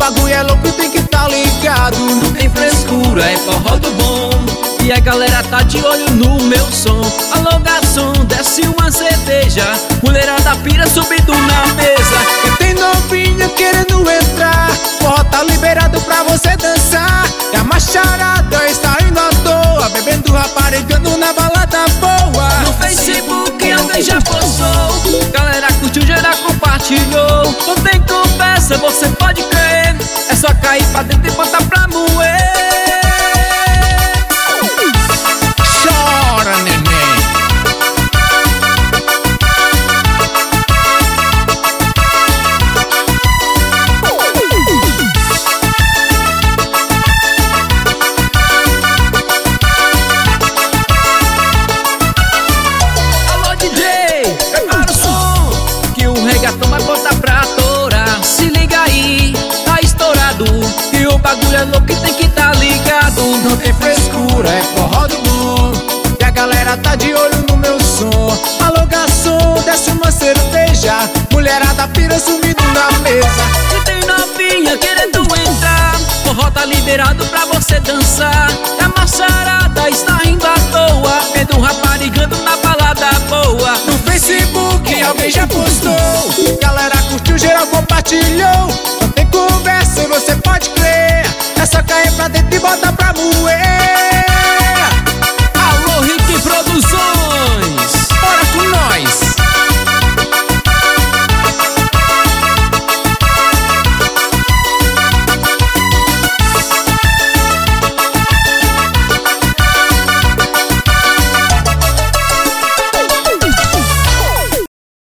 bagulho é louco, tem que tá ligado. Não tem frescura, é forró do bom. E a galera tá de olho no meu som. Alô garçom, desce uma cerveja, mulherada pira subindo na mesa. E tem novinha querendo entrar, forró tá liberado pra você dançar. E a macharada está indo à toa, bebendo, raparigando na balada boa. No Facebook alguém já postou, galera curtiu, geral compartilhou. Não tem conversa, você pode crer, é só cair pra dentro e botar pra moer. Chora, neném. Alô DJ, prepara o som, que o reggaeton vai botar pra torar. Se liga aí, tá estourado, e o bagulho é louco e tem que tá ligado. Não tem frescura, é forró do bom. E a galera tá de olho no meu som. Alô garçom, desce uma cerveja, mulherada pira sumindo na mesa. Se tem novinha querendo entrar, forró tá liberado pra você dançar. E a macharada está rindo à toa, vendo um raparigando na balada boa. No Facebook alguém já postou, galera